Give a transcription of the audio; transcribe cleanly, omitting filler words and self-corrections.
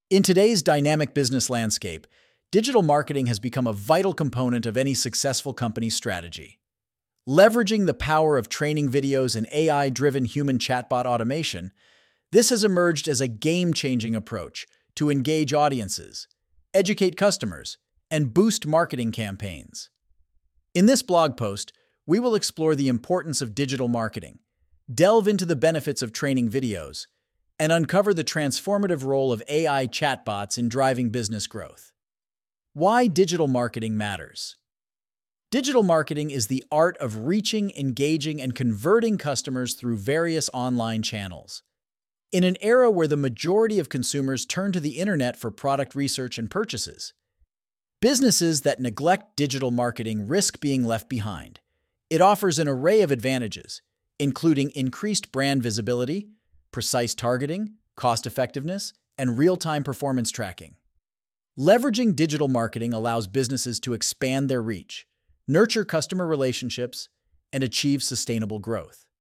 In today's dynamic business landscape, digital marketing has become a vital component of any successful company's strategy. Leveraging the power of training videos and AI-driven human chatbot automation, this has emerged as a game-changing approach to engage audiences, educate customers, and boost marketing campaigns. In this blog post, we will explore the importance of digital marketing, delve into the benefits of training videos, and uncover the transformative role of AI chatbots in driving business growth. Why digital marketing matters. Digital marketing is the art of reaching, engaging, and converting customers through various online channels. In an era where the majority of consumers turn to the internet for product research and purchases, businesses that neglect digital marketing risk being left behind. It offers an array of advantages, including increased brand visibility, precise targeting, cost-effectiveness, and real-time performance tracking. Leveraging digital marketing allows businesses to expand their reach, nurture customer relationships, and achieve sustainable growth.